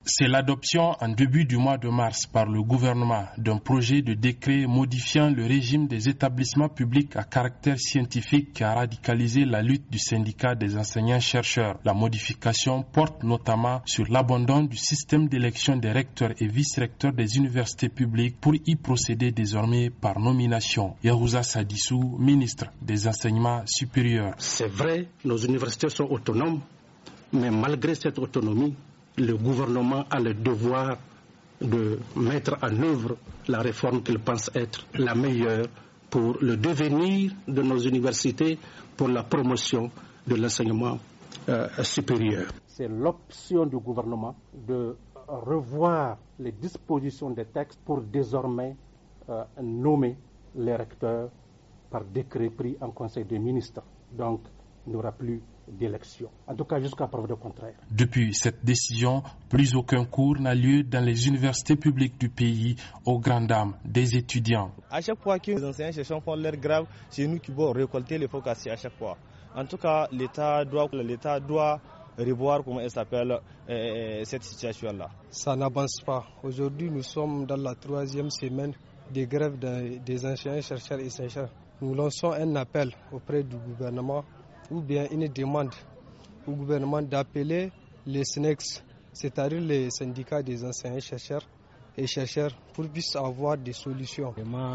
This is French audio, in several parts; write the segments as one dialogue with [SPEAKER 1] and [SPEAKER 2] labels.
[SPEAKER 1] C'est l'adoption en début du mois de mars par le gouvernement d'un projet de décret modifiant le régime des établissements publics à caractère scientifique qui a radicalisé la lutte du syndicat des enseignants-chercheurs. La modification porte notamment sur l'abandon du système d'élection des recteurs et vice-recteurs des universités publiques pour y procéder désormais par nomination. Yahouza Sadissou, ministre des enseignements supérieurs.
[SPEAKER 2] C'est vrai, nos universités sont autonomes, mais malgré cette autonomie, le gouvernement a le devoir de mettre en œuvre la réforme qu'il pense être la meilleure pour le devenir de nos universités, pour la promotion de l'enseignement supérieur.
[SPEAKER 3] C'est l'option du gouvernement de revoir les dispositions des textes pour désormais nommer les recteurs par décret pris en Conseil des ministres. Donc, il n'y aura plus d'élection, en tout cas jusqu'à preuve de contraire.
[SPEAKER 1] Depuis cette décision, plus aucun cours n'a lieu dans les universités publiques du pays aux grandes dames des étudiants.
[SPEAKER 4] À chaque fois que les enseignants-chercheurs font leur grève, c'est nous qui devons récolter les faux cassiers à chaque fois. En tout cas, l'État doit revoir comment elle s'appelle cette situation-là.
[SPEAKER 5] Ça n'avance pas. Aujourd'hui, nous sommes dans la 3e semaine des grèves des enseignants-chercheurs et chercheurs. Nous lançons un appel auprès du gouvernement ou bien une demande au gouvernement d'appeler les SNEX, c'est-à-dire les syndicats des enseignants-chercheurs et chercheurs, pour qu'ils puissent avoir des solutions.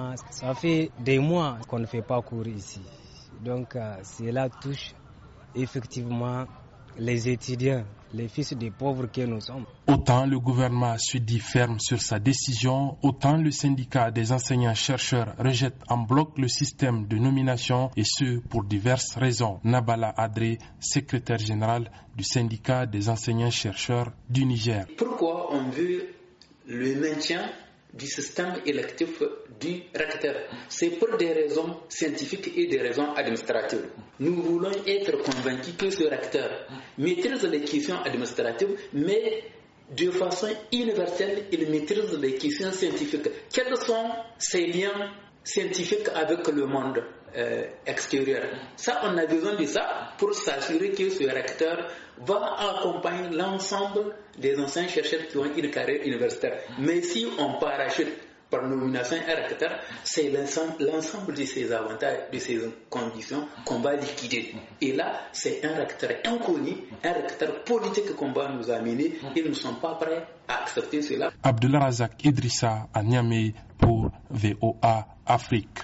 [SPEAKER 6] Ça fait des mois qu'on ne fait pas cours ici. Donc cela touche effectivement les étudiants, les fils des pauvres que nous sommes.
[SPEAKER 1] Autant le gouvernement se dit ferme sur sa décision, autant le syndicat des enseignants-chercheurs rejette en bloc le système de nomination et ce pour diverses raisons. Nabala Adré, secrétaire général du syndicat des enseignants-chercheurs du Niger.
[SPEAKER 7] Pourquoi on veut le maintien du système électif du recteur? C'est pour des raisons scientifiques et des raisons administratives. Nous voulons être convaincus que ce recteur maîtrise les questions administratives, mais de façon universelle, il maîtrise les questions scientifiques. Quels sont ses liens scientifiques avec le monde extérieur? Ça, on a besoin de ça pour s'assurer que ce recteur va accompagner l'ensemble des anciens chercheurs qui ont une carrière universitaire. Mais si on parachute par nomination un recteur, c'est l'ensemble de ces avantages, de ces conditions qu'on va liquider. Et là, c'est un recteur inconnu, un recteur politique qu'on va nous amener et nous ne sommes pas prêts à accepter cela.
[SPEAKER 1] Abdullah Razak Idrissa à Niamey pour VOA Afrique.